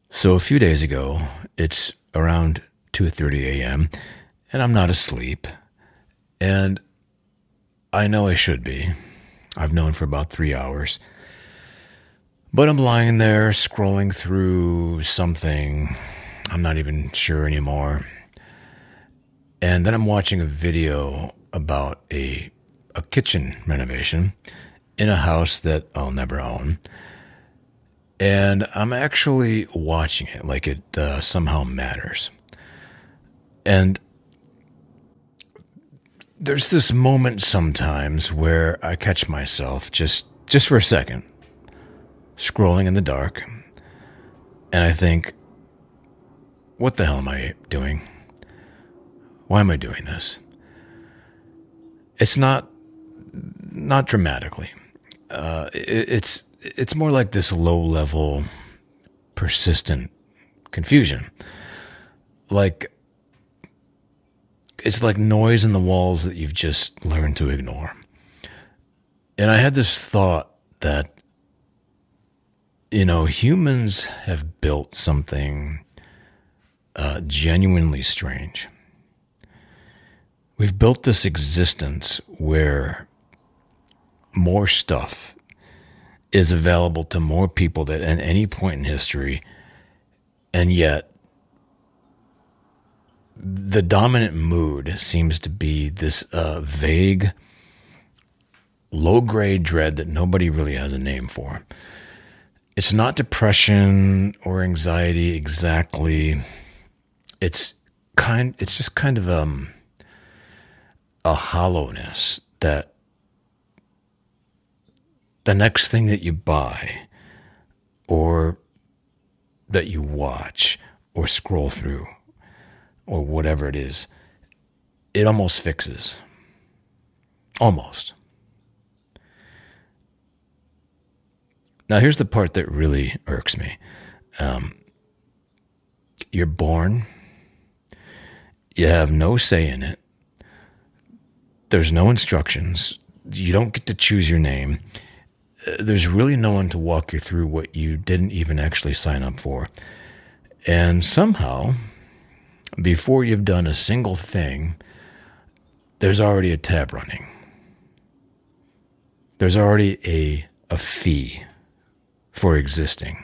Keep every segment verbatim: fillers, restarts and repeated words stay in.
So a few days ago, it's around two thirty a.m., and I'm not asleep, and I know I should be. I've known for about three hours. But I'm lying there scrolling through something. I'm not even sure anymore. And then I'm watching a video about a a kitchen renovation in a house that I'll never own. And I'm actually watching it like it uh, somehow matters. And there's this moment sometimes where I catch myself just just for a second scrolling in the dark, and I think, what the hell am I doing? Why am I doing this? It's not not dramatically. Uh, it, it's it's more like this low level, persistent confusion. Like it's like noise in the walls that you've just learned to ignore. And I had this thought that, you know, humans have built something uh, genuinely strange. We've built this existence where more stuff is available to more people than at any point in history, and yet the dominant mood seems to be this uh, vague, low-grade dread that nobody really has a name for. It's not depression or anxiety exactly. It's kind. It's just kind of um, a hollowness that the next thing that you buy or that you watch or scroll through or whatever it is, it almost fixes. Almost. Now, here's the part that really irks me. Um, you're born. You have no say in it. There's no instructions. You don't get to choose your name. Uh, there's really no one to walk you through what you didn't even actually sign up for. And somehow, before you've done a single thing, there's already a tab running. There's already a, a fee for existing.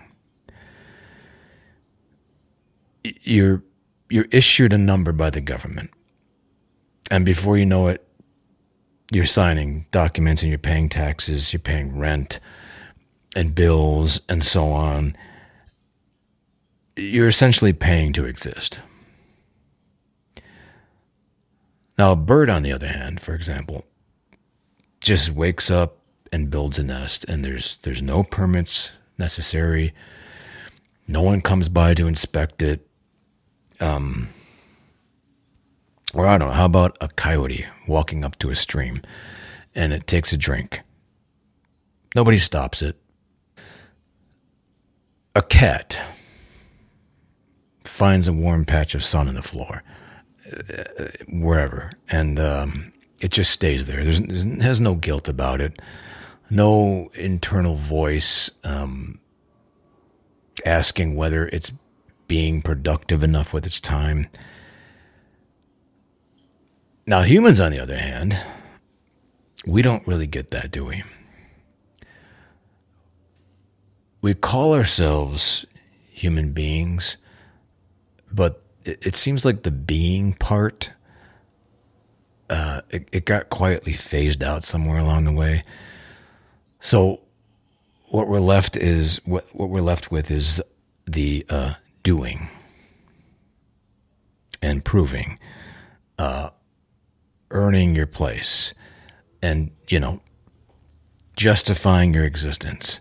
You're you're issued a number by the government, and before you know it, you're signing documents and you're paying taxes, you're paying rent and bills and so on. You're essentially paying to exist. Now, a bird, on the other hand, for example, just wakes up and builds a nest, and there's there's no permits necessary. No one comes by to inspect it. Um, or I don't know, how about a coyote walking up to a stream and it takes a drink? Nobody stops it. A cat finds a warm patch of sun on the floor, uh, wherever, and um, it just stays there. There's, it has no guilt about it. No internal voice um, asking whether it's being productive enough with its time. Now, humans, on the other hand, we don't really get that, do we? We call ourselves human beings, but it, it seems like the being part, uh, it, it got quietly phased out somewhere along the way. So what we're left is what what we're left with is the uh, doing and proving, uh, earning your place, and you know, justifying your existence.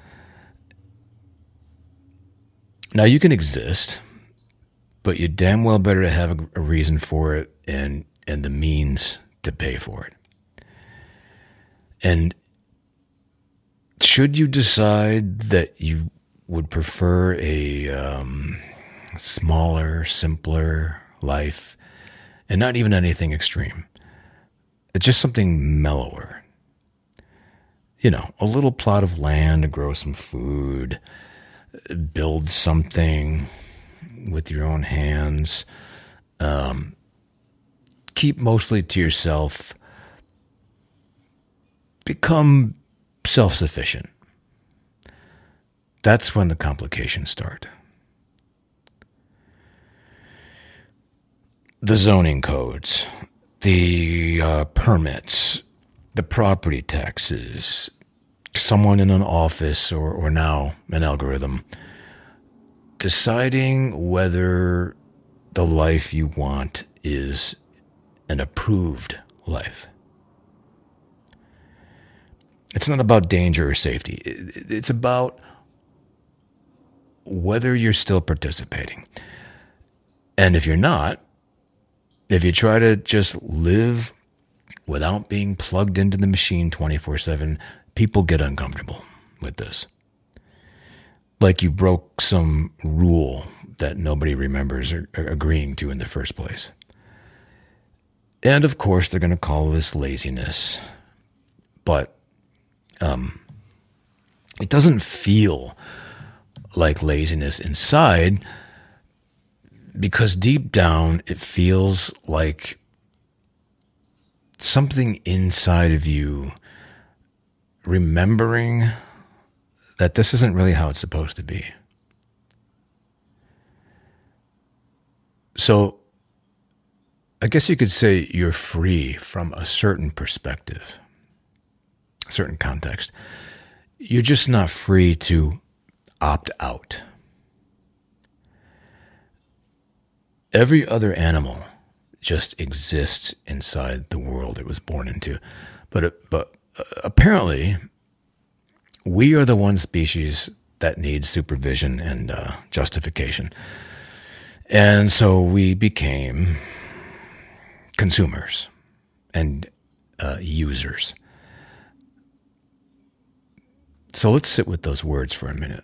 Now you can exist, but you damn well better to have a, a reason for it and and the means to pay for it. And should you decide that you would prefer a um, smaller, simpler life, and not even anything extreme, it's just something mellower. You know, a little plot of land to grow some food, build something with your own hands, um, keep mostly to yourself, become self-sufficient. That's when the complications start. The zoning codes, the uh, permits, the property taxes, someone in an office or, or now an algorithm deciding whether the life you want is an approved life. It's not about danger or safety. It's about whether you're still participating. And if you're not, if you try to just live without being plugged into the machine twenty-four seven, people get uncomfortable with this. Like you broke some rule that nobody remembers or, or agreeing to in the first place. And of course, they're going to call this laziness. But um, it doesn't feel like laziness inside, because deep down it feels like something inside of you remembering that this isn't really how it's supposed to be. So I guess you could say you're free from a certain perspective, a certain context. You're just not free to opt out. Every other animal just exists inside the world it was born into. But, but uh, apparently, we are the one species that needs supervision and uh, justification. And so we became consumers and uh, users. So let's sit with those words for a minute.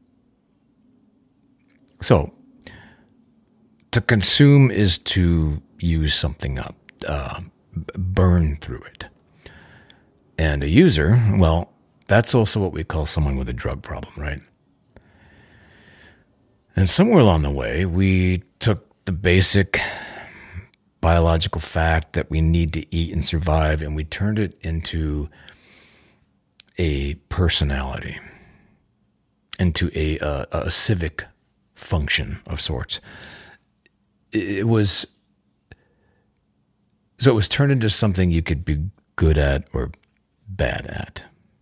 So, to consume is to use something up, uh, burn through it. And a user, well, that's also what we call someone with a drug problem, right? And somewhere along the way, we took the basic biological fact that we need to eat and survive, and we turned it into a personality, into a, uh, a civic function of sorts. It was, so it was turned into something you could be good at or bad at.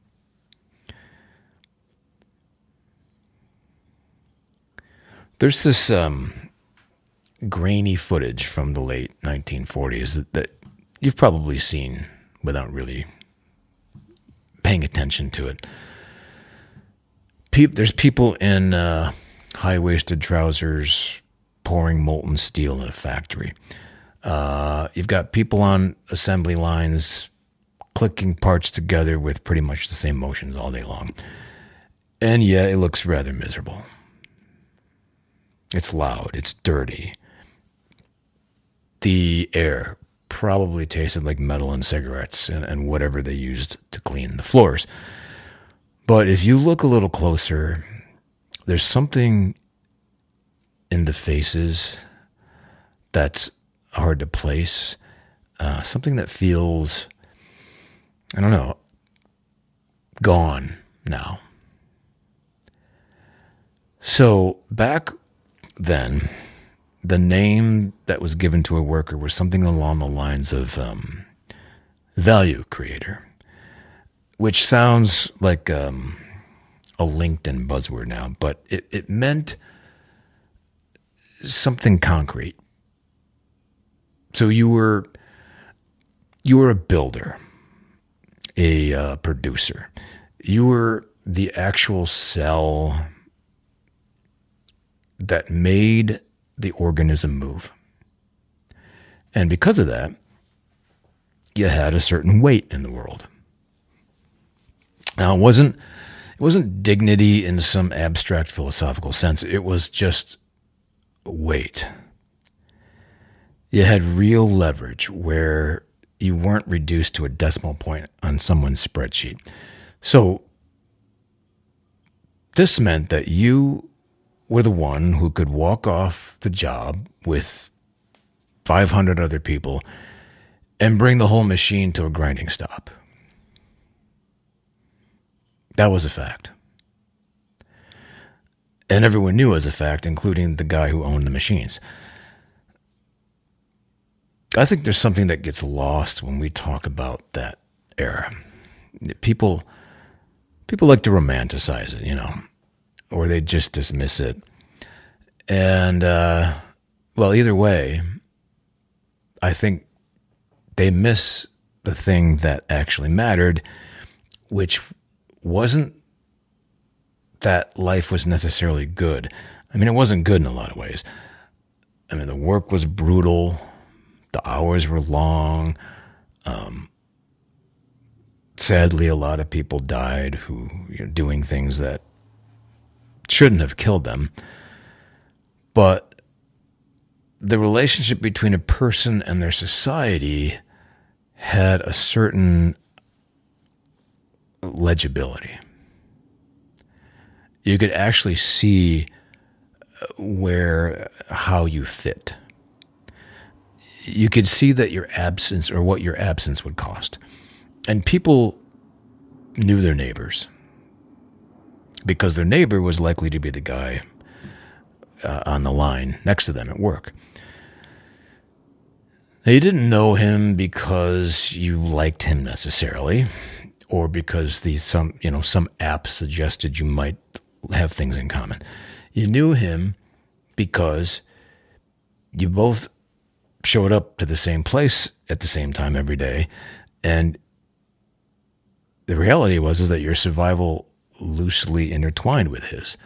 There's this um, grainy footage from the late nineteen forties that, that you've probably seen without really paying attention to it. Pe- there's people in uh, high-waisted trousers pouring molten steel in a factory. Uh, you've got people on assembly lines clicking parts together with pretty much the same motions all day long. And yeah, it looks rather miserable. It's loud. It's dirty. The air probably tasted like metal and cigarettes and, and whatever they used to clean the floors. But if you look a little closer, there's something in the faces that's hard to place. Uh, something that feels, I don't know, gone now. So back then, the name that was given to a worker was something along the lines of um, value creator, which sounds like um, a LinkedIn buzzword now, but it, it meant something concrete. So you were you were a builder, a uh, producer. You were the actual cell that made the organism move. And because of that, you had a certain weight in the world. Now, it wasn't it wasn't dignity in some abstract philosophical sense. It was just weight. You had real leverage where you weren't reduced to a decimal point on someone's spreadsheet. So this meant that you were the one who could walk off the job with five hundred other people and bring the whole machine to a grinding stop. That was a fact. And everyone knew it was a fact, including the guy who owned the machines. I think there's something that gets lost when we talk about that era. People, people like to romanticize it, you know, or they just dismiss it. And, uh, well, either way, I think they miss the thing that actually mattered, which wasn't that life was necessarily good. I mean, it wasn't good in a lot of ways. I mean, the work was brutal. The hours were long. Um, sadly, a lot of people died who you know, doing things that shouldn't have killed them. But the relationship between a person and their society had a certain legibility. You could actually see where, how you fit. You could see that your absence or what your absence would cost. And people knew their neighbors because their neighbor was likely to be the guy uh, on the line next to them at work. Now, you didn't know him because you liked him necessarily, or because these some you know some app suggested you might have things in common. You knew him because you both showed up to the same place at the same time every day, and the reality was is that your survival loosely intertwined with his.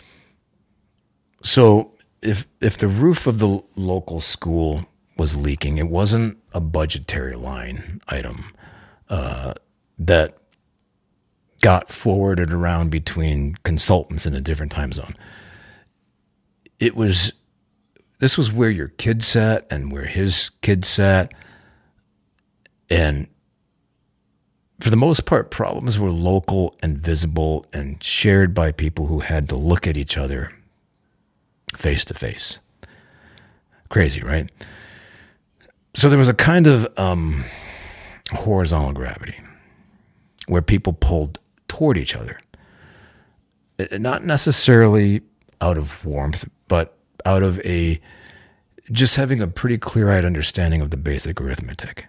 So if if the roof of the local school was leaking, it wasn't a budgetary line item uh, that got forwarded around between consultants in a different time zone. It was, this was where your kid sat and where his kid sat. And for the most part, problems were local and visible and shared by people who had to look at each other face to face. Crazy, right? So there was a kind of um, horizontal gravity where people pulled toward each other. Not necessarily out of warmth, but out of a just having a pretty clear-eyed understanding of the basic arithmetic.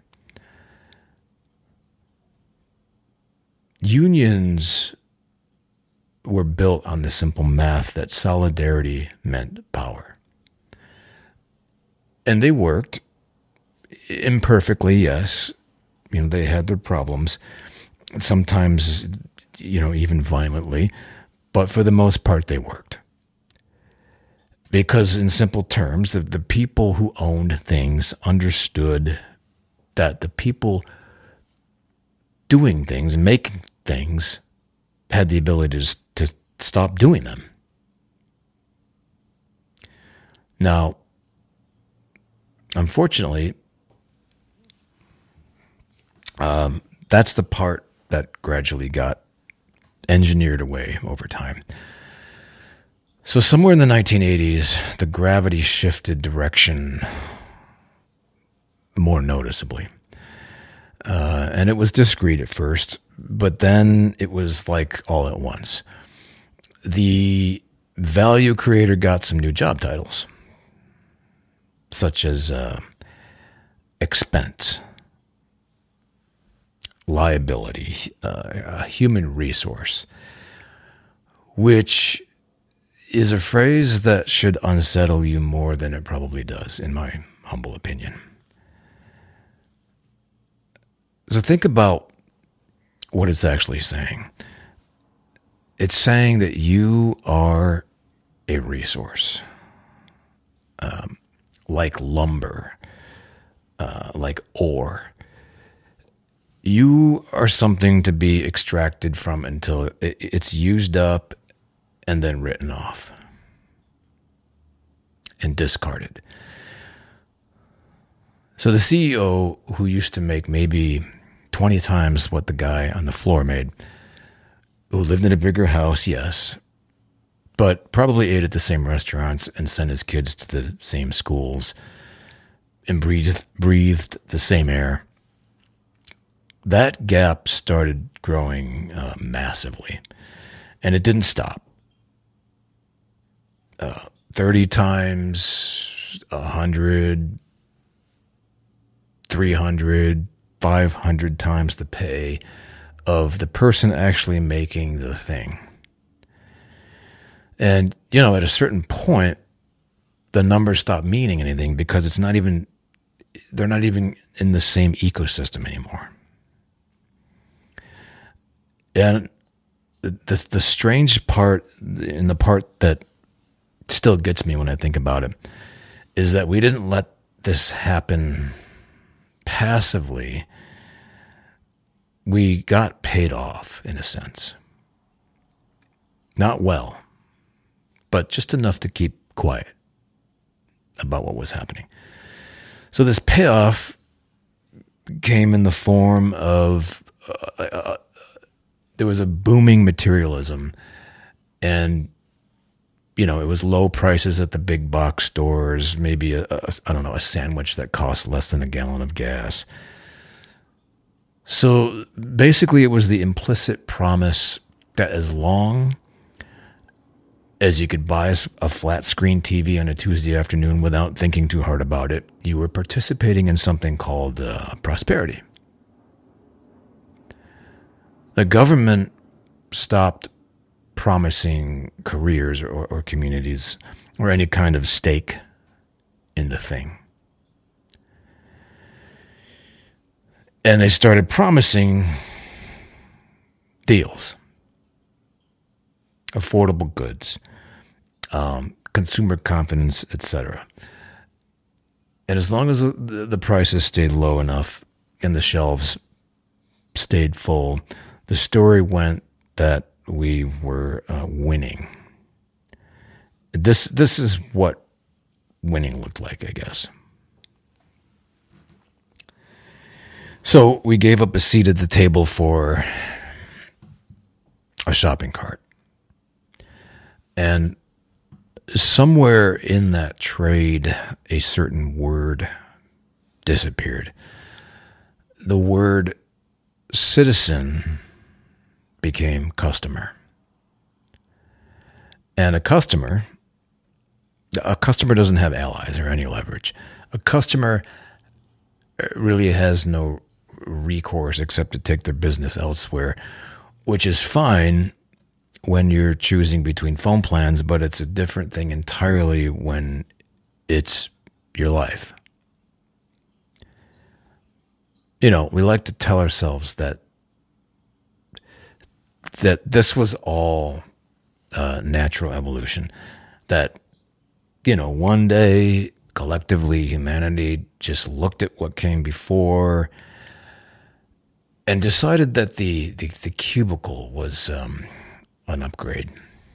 Unions were built on the simple math that solidarity meant power. And they worked imperfectly, yes. You know, they had their problems, sometimes, you know, even violently, but for the most part, they worked. Because in simple terms, the, the people who owned things understood that the people doing things and making things had the ability to, to stop doing them. Now, unfortunately, um, that's the part that gradually got engineered away over time. So somewhere in the nineteen eighties, the gravity shifted direction more noticeably. Uh, and it was discreet at first, but then it was like all at once. The value creator got some new job titles, such as uh, expense, liability, uh, a human resource, which is a phrase that should unsettle you more than it probably does, in my humble opinion. So think about what it's actually saying. It's saying that you are a resource, um, like lumber, uh, like ore. You are something to be extracted from until it's used up and then written off and discarded. So the C E O, who used to make maybe twenty times what the guy on the floor made, who lived in a bigger house, yes, but probably ate at the same restaurants and sent his kids to the same schools and breathed, breathed the same air. That gap started growing uh, massively, and it didn't stop. Uh, thirty times, one hundred, three hundred, five hundred times the pay of the person actually making the thing. And, you know, at a certain point, the numbers stop meaning anything because it's not even, they're not even in the same ecosystem anymore. And the, the, the strange part, and the part that still gets me when I think about it, is that we didn't let this happen passively. We got paid off, in a sense. Not well, but just enough to keep quiet about what was happening. So this payoff came in the form of uh, uh, there was a booming materialism, and you know, it was low prices at the big box stores, maybe a, a I don't know, a sandwich that cost less than a gallon of gas. So basically it was the implicit promise that as long as you could buy a flat screen T V on a Tuesday afternoon without thinking too hard about it, you were participating in something called uh, prosperity. The government stopped promising careers or, or communities or any kind of stake in the thing. And they started promising deals, affordable goods, um, consumer confidence, et cetera. And as long as the, the prices stayed low enough and the shelves stayed full, the story went that we were uh, winning. This this is what winning looked like, I guess. So we gave up a seat at the table for a shopping cart. And somewhere in that trade, a certain word disappeared. The word citizen became customer. And a customer, a customer doesn't have allies or any leverage. A customer really has no recourse except to take their business elsewhere, which is fine when you're choosing between phone plans, but it's a different thing entirely when it's your life. You know, we like to tell ourselves that that this was all uh, natural evolution, that, you know, one day collectively humanity just looked at what came before and decided that the, the, the cubicle was um, an upgrade.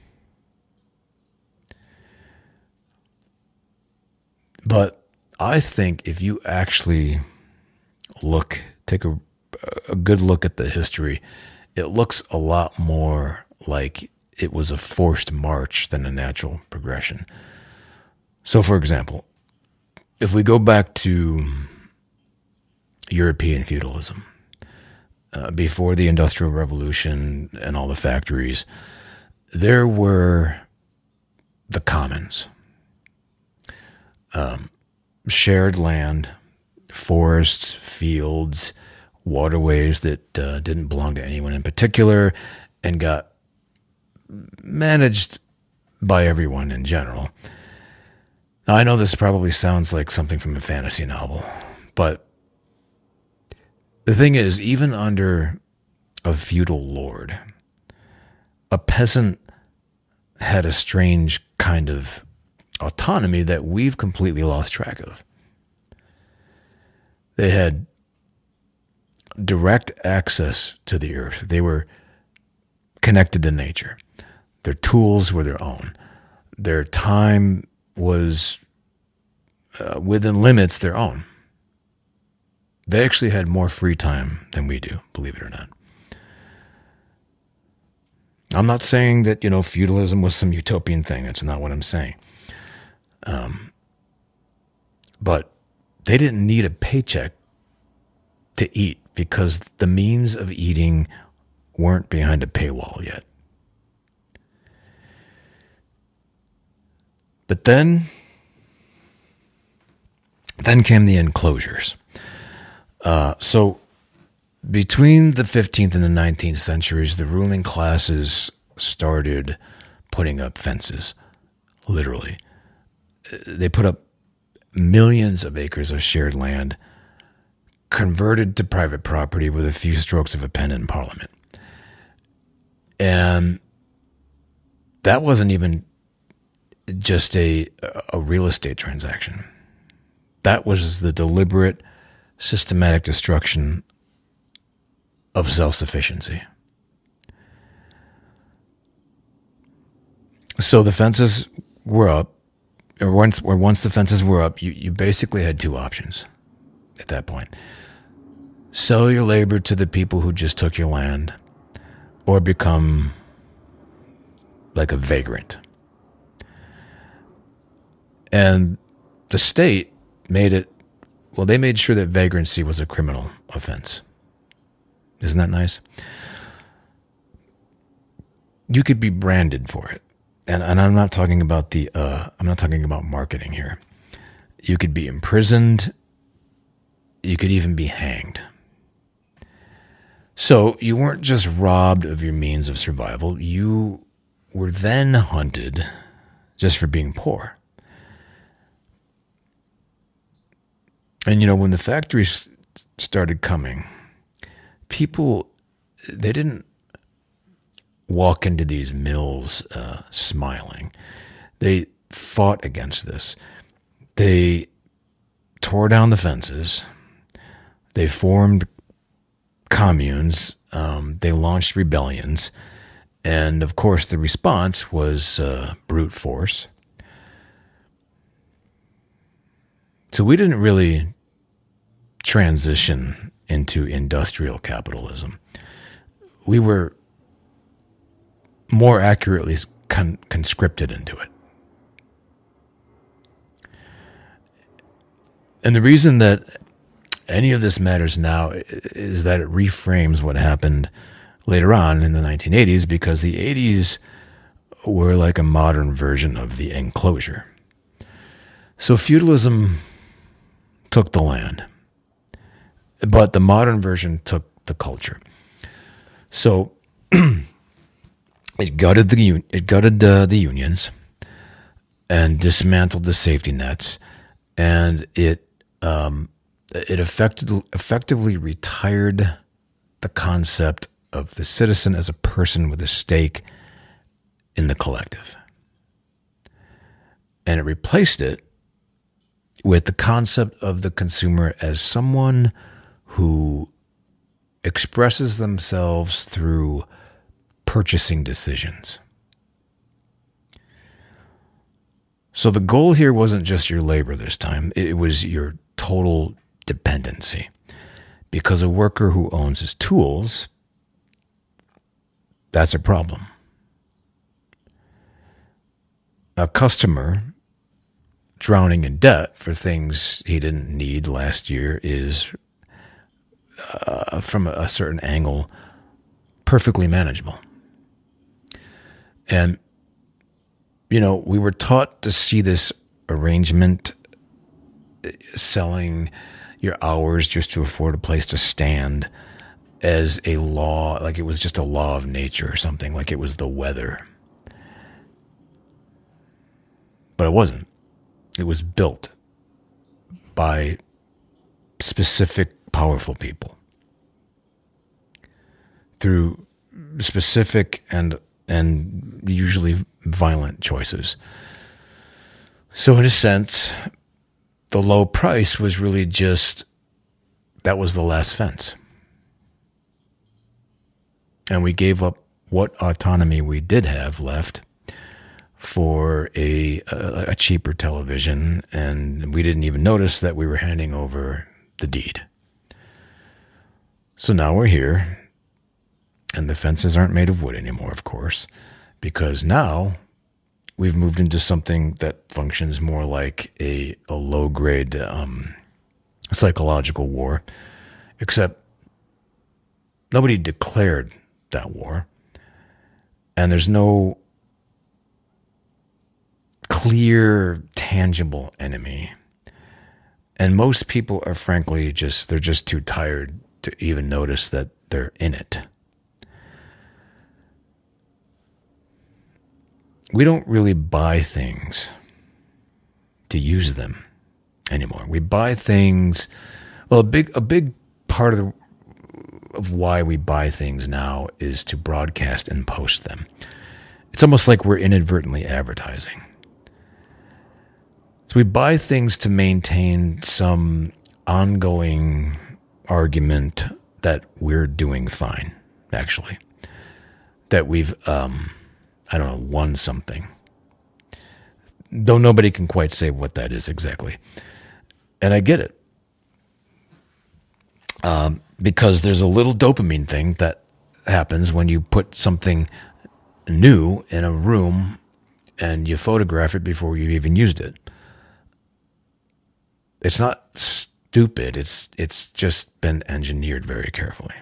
But I think if you actually look, take a, a good look at the history, it looks a lot more like it was a forced march than a natural progression. So, for example, if we go back to European feudalism, uh, before the Industrial Revolution and all the factories, there were the commons, um, shared land, forests, fields, waterways that uh, didn't belong to anyone in particular and got managed by everyone in general. Now, I know this probably sounds like something from a fantasy novel, but the thing is, even under a feudal lord, a peasant had a strange kind of autonomy that we've completely lost track of. They had direct access to the earth. They were connected to nature. Their tools were their own. Their time was uh, within limits their own. They actually had more free time than we do, believe it or not. I'm not saying that, you know, feudalism was some utopian thing. That's not what I'm saying. Um, but they didn't need a paycheck to eat because the means of eating weren't behind a paywall yet. But then, then came the enclosures. Uh, so between the fifteenth and the nineteenth centuries, the ruling classes started putting up fences, literally. They put up millions of acres of shared land converted to private property with a few strokes of a pen in Parliament. And that wasn't even just a, a real estate transaction. That was the deliberate, systematic destruction of self-sufficiency. So the fences were up, or once, or once the fences were up, you, you basically had two options at that point. Sell your labor to the people who just took your land, or become like a vagrant. And the state made it, well, they made sure that vagrancy was a criminal offense. Isn't that nice? You could be branded for it. And, and I'm not talking about the, uh, I'm not talking about marketing here. You could be imprisoned. You could even be hanged. So you weren't just robbed of your means of survival. You were then hunted just for being poor. And, you know, when the factories started coming, people, they didn't walk into these mills uh, smiling. They fought against this. They tore down the fences. They formed communes. Um, they launched rebellions. And, of course, the response was uh, brute force. So we didn't really transition into industrial capitalism. We were more accurately con- conscripted into it. And the reason that any of this matters now is that it reframes what happened later on in the nineteen eighties, because the eighties were like a modern version of the enclosure. So feudalism took the land, but the modern version took the culture. So it gutted the it gutted uh, the unions and dismantled the safety nets, and it um, it affected, effectively retired the concept of the citizen as a person with a stake in the collective, and it replaced it with the concept of the consumer as someone who expresses themselves through purchasing decisions. So the goal here wasn't just your labor this time, it was your total dependency. Because a worker who owns his tools, that's a problem. A customer drowning in debt for things he didn't need last year is, uh, from a certain angle, perfectly manageable. And, you know, we were taught to see this arrangement, selling your hours just to afford a place to stand, as a law, like it was just a law of nature or something, like it was the weather. But it wasn't. It was built by specific powerful people through specific and and usually violent choices. So in a sense, the low price was really just, that was the last fence. And we gave up what autonomy we did have left for a, a, a cheaper television, and we didn't even notice that we were handing over the deed. So now we're here, And the fences aren't made of wood anymore, of course, because now we've moved into something that functions more like a, a low-grade um, psychological war, except nobody declared that war, and there's no clear, tangible enemy. And most people are frankly just, they're just too tired to even notice that they're in it. We don't really buy things to use them anymore. We buy things, well, a big a big part of the, of why we buy things now is to broadcast and post them. It's almost like we're inadvertently advertising. So we buy things to maintain some ongoing argument that we're doing fine, actually. That we've, um, I don't know, won something. Though nobody can quite say what that is exactly. And I get it. Um, because there's a little dopamine thing that happens when you put something new in a room and you photograph it before you've even used it. It's not stupid. It's it's just been engineered very carefully.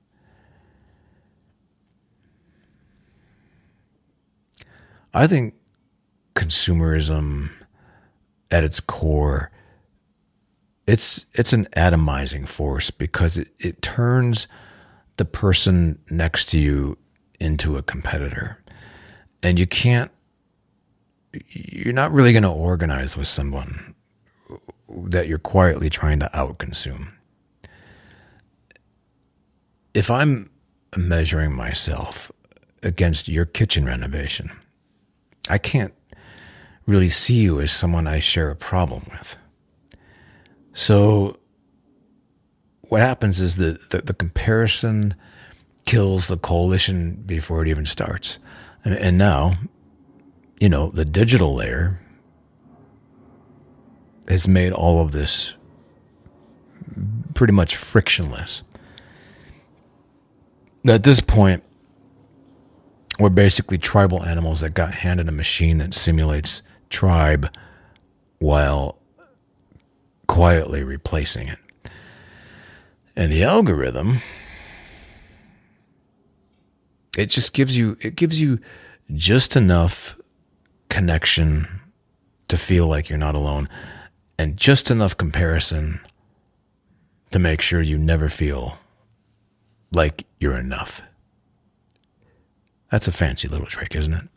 I think consumerism at its core, it's it's an atomizing force because it, it turns the person next to you into a competitor. And you can't, you're not really going to organize with someone that you're quietly trying to outconsume. If I'm measuring myself against your kitchen renovation, I can't really see you as someone I share a problem with. So what happens is that the, the comparison kills the coalition before it even starts. And, and now, you know, the digital layer has made all of this pretty much frictionless. At this point, we're basically tribal animals that got handed a machine that simulates tribe while quietly replacing it. And the algorithm, it just gives you, it gives you just enough connection to feel like you're not alone, and just enough comparison to make sure you never feel like you're enough. That's a fancy little trick, isn't it?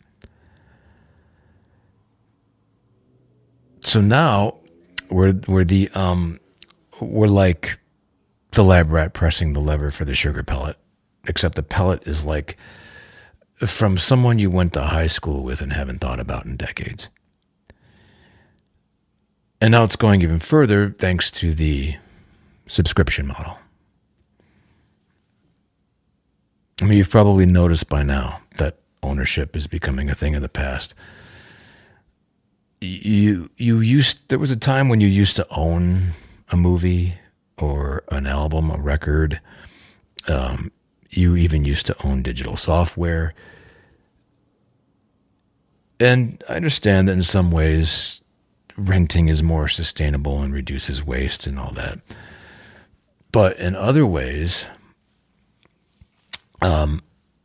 So now we're we're the um we're like the lab rat pressing the lever for the sugar pellet, except the pellet is like from someone you went to high school with and haven't thought about in decades. And now it's going even further thanks to the subscription model. I mean, you've probably noticed by now that ownership is becoming a thing of the past. You you used there was a time when you used to own a movie or an album, a record. Um, you even used to own digital software. And I understand that in some ways renting is more sustainable and reduces waste and all that. But in other ways, um,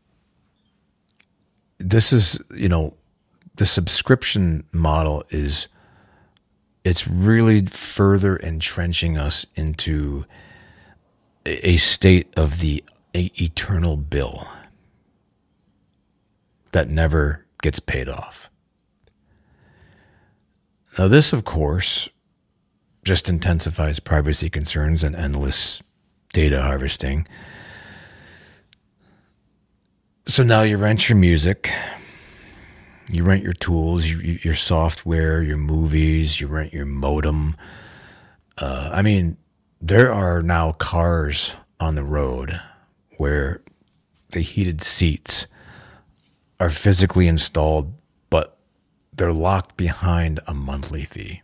this is, you know, the subscription model is, it's really further entrenching us into a, a state of the a, eternal bill that never gets paid off. Now, this, of course, just intensifies privacy concerns and endless data harvesting. So now you rent your music, you rent your tools, you, your software, your movies, you rent your modem. Uh, I mean, there are now cars on the road where the heated seats are physically installed, but they're locked behind a monthly fee.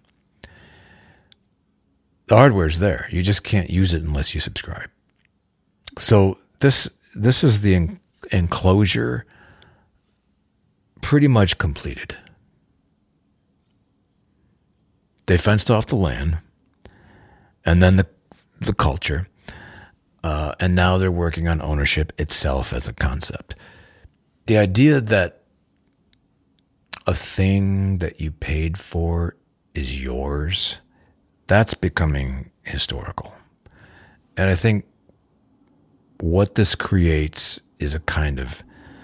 The hardware's there. You just can't use it unless you subscribe. So this this is the enclosure pretty much completed. They fenced off the land and then the the culture, uh, and now they're working on ownership itself as a concept. The idea that a thing that you paid for is yours, that's becoming historical. And I think what this creates is a kind of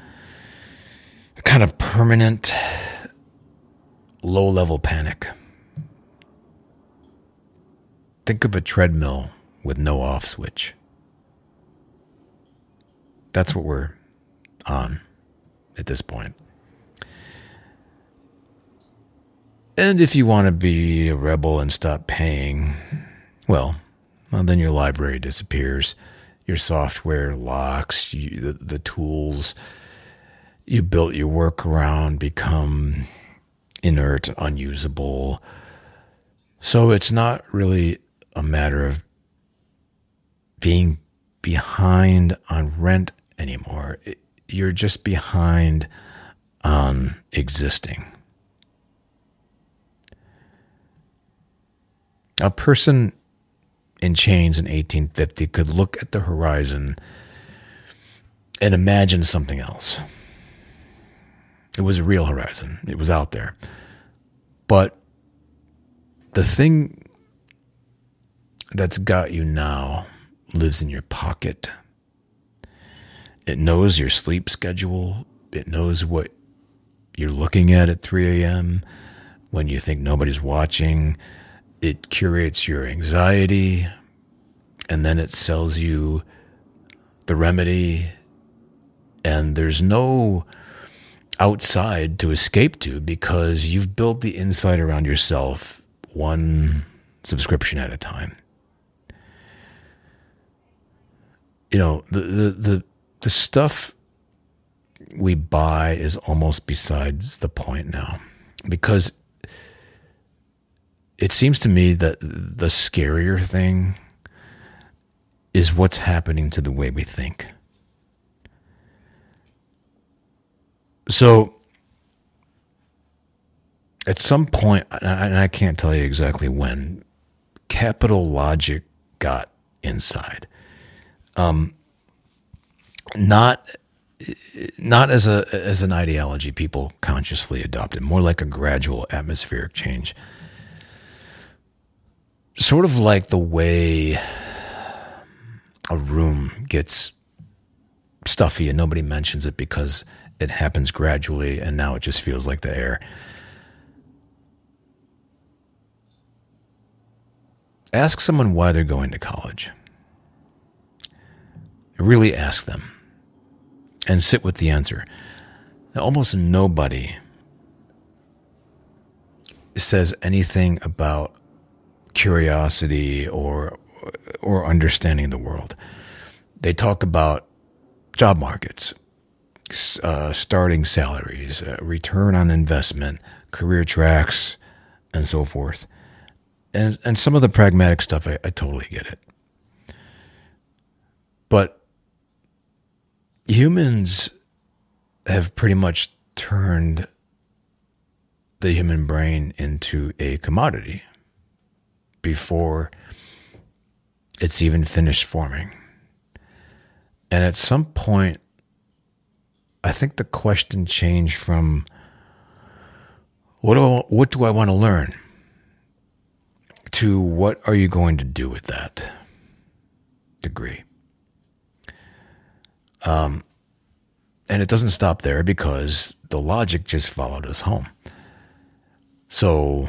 a kind of permanent low-level panic. Think of a treadmill with no off switch. That's what we're on at this point. And if you want to be a rebel and stop paying, well, well then your library disappears. Your software locks. You, the, the tools you built your work around become inert, unusable. So it's not really a matter of being behind on rent anymore. It, you're just behind on existing. A person in chains in eighteen fifty could look at the horizon and imagine something else. It was a real horizon. It was out there. But the thing that's got you now lives in your pocket. It knows your sleep schedule. It knows what you're looking at at three a.m. when you think nobody's watching. It curates your anxiety, and then it sells you the remedy, and there's no outside to escape to because you've built the inside around yourself one subscription at a time. You know, the, the, the, the stuff we buy is almost besides the point now, because it seems to me that the scarier thing is what's happening to the way we think. So at some point, and I can't tell you exactly when, capital logic got inside. Um, not not as a as an ideology people consciously adopted, more like a gradual atmospheric change. Sort of like the way a room gets stuffy and nobody mentions it because it happens gradually and now it just feels like the air. Ask someone why they're going to college. Really ask them and sit with the answer. Now, almost nobody says anything about curiosity or or understanding the world. They talk about job markets, uh, starting salaries, uh, return on investment, career tracks, and so forth. And and some of the pragmatic stuff, I, I totally get it. But humans have pretty much turned the human brain into a commodity before it's even finished forming. And at some point, I think the question changed from what do I, what do I want to learn to what are you going to do with that degree? Um, and it doesn't stop there because the logic just followed us home. So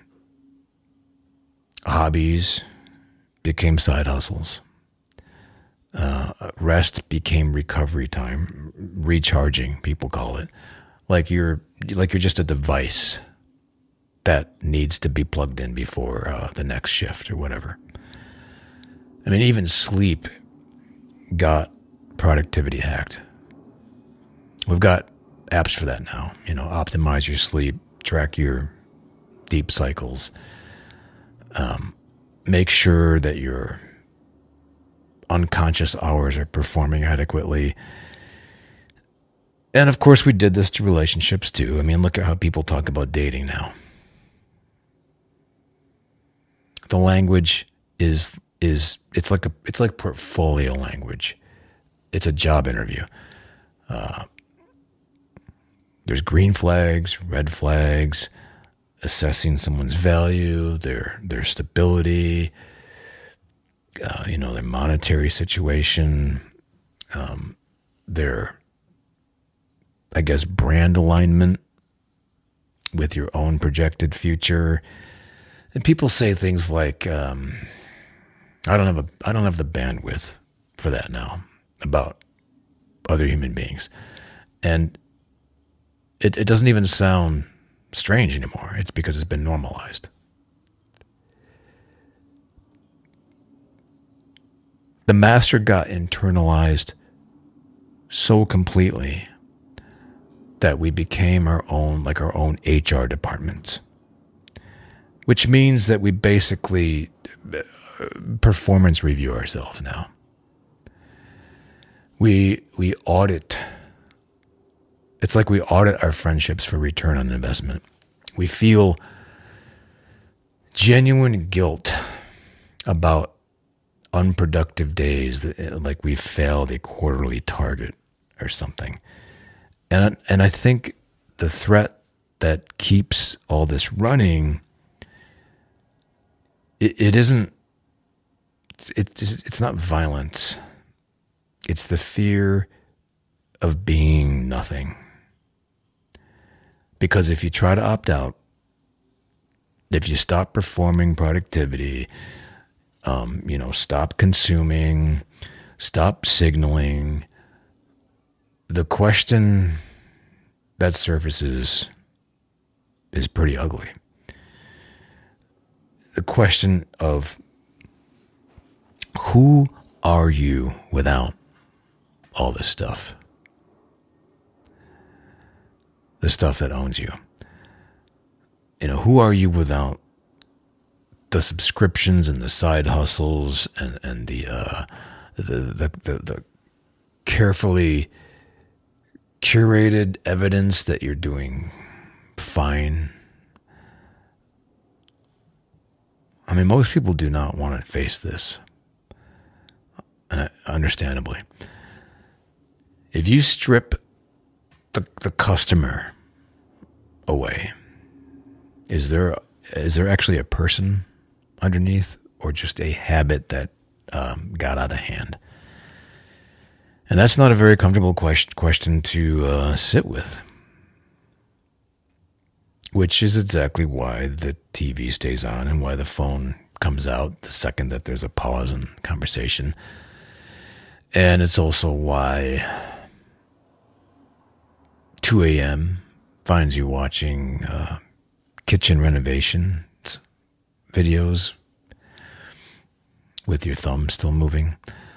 hobbies became side hustles. Uh, rest became recovery time, recharging, people call it. Like you're like you're just a device that needs to be plugged in before uh, the next shift or whatever. I mean, even sleep got productivity hacked. We've got apps for that now. You know, optimize your sleep, track your deep cycles, um, make sure that your unconscious hours are performing adequately. And of course, we did this to relationships too. I mean, look at how people talk about dating now. The language is is it's like a it's like portfolio language. It's a job interview. Uh, there's green flags, red flags, assessing someone's value, their their stability, uh, you know, their monetary situation, um, their, I guess, brand alignment with your own projected future. And people say things like, um, "I don't have a, I don't have the bandwidth for that now," about other human beings, and it, it doesn't even sound strange anymore. It's because it's been normalized. The master got internalized so completely that we became our own, like our own H R departments, which means that we basically performance review ourselves now. We we audit. It's like we audit our friendships for return on investment. We feel genuine guilt about unproductive days, like we failed a quarterly target or something. And and I think the threat that keeps all this running, it, it isn't, it, it's not violence. It's the fear of being nothing. Because if you try to opt out, if you stop performing productivity, um, you know, stop consuming, stop signaling, the question that surfaces is pretty ugly. The question of who are you without all this stuff? The stuff that owns you. You know, who are you without the subscriptions and the side hustles and, and the, uh, the, the, the, the carefully curated evidence that you're doing fine? I mean, most people do not want to face this. And understandably. If you strip the, the customer away, is there is there actually a person underneath, or just a habit that um, got out of hand? And that's not a very comfortable question question to uh, sit with, which is exactly why the T V stays on and why the phone comes out the second that there's a pause in conversation. And it's also why two a.m. finds you watching uh, kitchen renovation videos with your thumb still moving.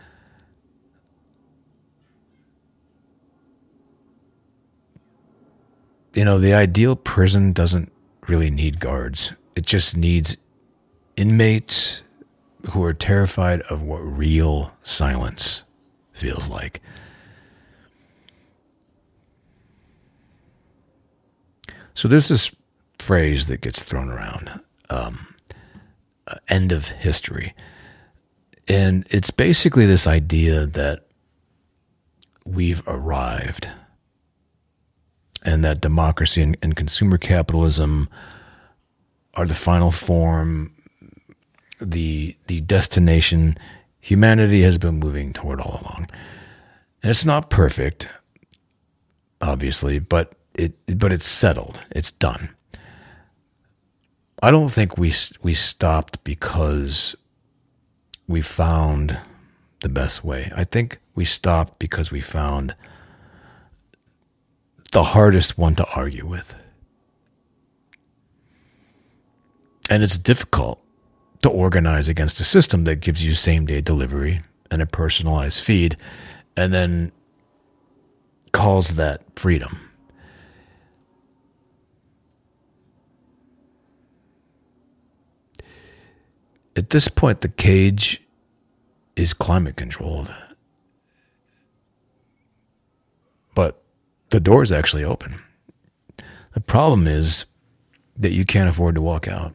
You know, the ideal prison doesn't really need guards. It just needs inmates who are terrified of what real silence feels like. So there's this phrase that gets thrown around, um, uh, end of history. And it's basically this idea that we've arrived and that democracy and, and consumer capitalism are the final form, the the destination humanity has been moving toward all along. And it's not perfect, obviously, but it but it's settled. It's done. I don't think we we stopped because we found the best way. I think we stopped because we found the hardest one to argue with. And it's difficult to organize against a system that gives you same-day delivery and a personalized feed and then calls that freedom. At this point, the cage is climate controlled. But the door's actually open. The problem is that you can't afford to walk out.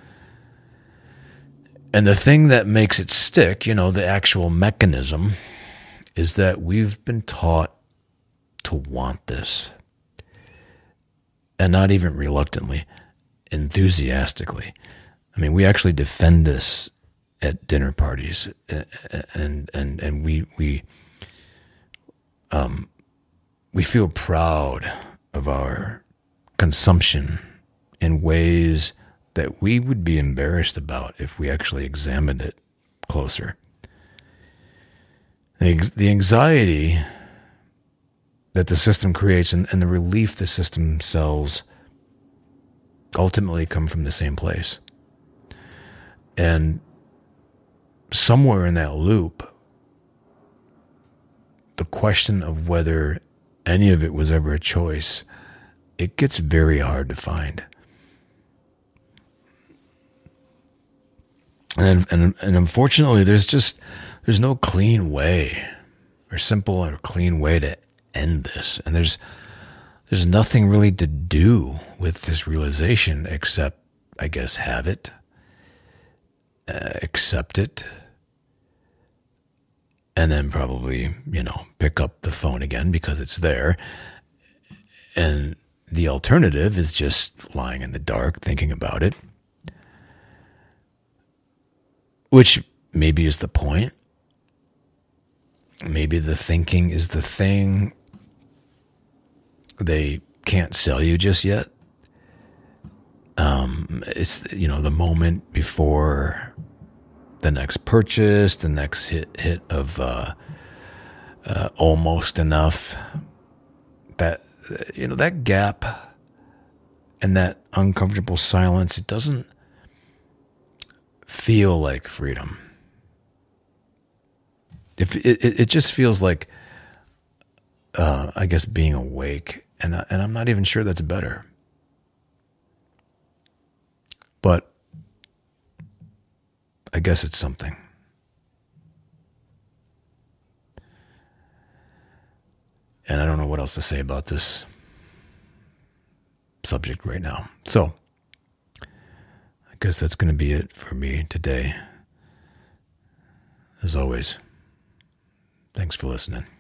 And the thing that makes it stick, you know, the actual mechanism, is that we've been taught to want this. And not even reluctantly, enthusiastically. I mean, we actually defend this at dinner parties, and and and we we um we feel proud of our consumption in ways that we would be embarrassed about if we actually examined it closer. The, the anxiety that the system creates and, and the relief the system sells ultimately come from the same place. And somewhere in that loop, the question of whether any of it was ever a choice, it gets very hard to find. And, and and unfortunately, there's just there's no clean way, or simple or clean way to end this. And there's there's nothing really to do with this realization except, I guess, have it, uh, accept it, and then probably, you know, pick up the phone again because it's there. And the alternative is just lying in the dark, thinking about it, which maybe is the point. Maybe the thinking is the thing they can't sell you just yet. Um, it's, you know, the moment before the next purchase, the next hit hit of uh, uh, almost enough. That, you know, that gap and that uncomfortable silence, it doesn't feel like freedom. If it, it, it just feels like, uh, I guess, being awake, and I, and I'm not even sure that's better. But I guess it's something. And I don't know what else to say about this subject right now. So, I guess that's going to be it for me today. As always, thanks for listening.